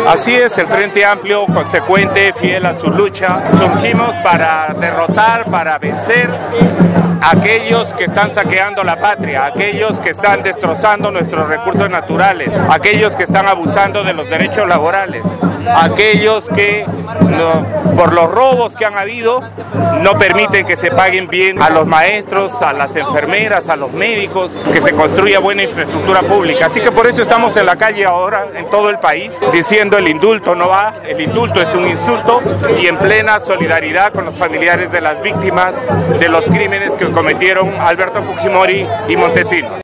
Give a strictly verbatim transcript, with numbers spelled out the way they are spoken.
Así es, el Frente Amplio, consecuente, fiel a su lucha, surgimos para derrotar, para vencer a aquellos que están saqueando la patria, aquellos que están destrozando nuestros recursos naturales, aquellos que están abusando de los derechos laborales, aquellos que no, por los robos que han habido no permiten que se paguen bien a los maestros, a las enfermeras, a los médicos, que se construya buena infraestructura pública. Así que por eso estamos en la calle ahora en todo el país diciendo el indulto no va, el indulto es un insulto, y en plena solidaridad con los familiares de las víctimas de los crímenes que cometieron Alberto Fujimori y Montesinos.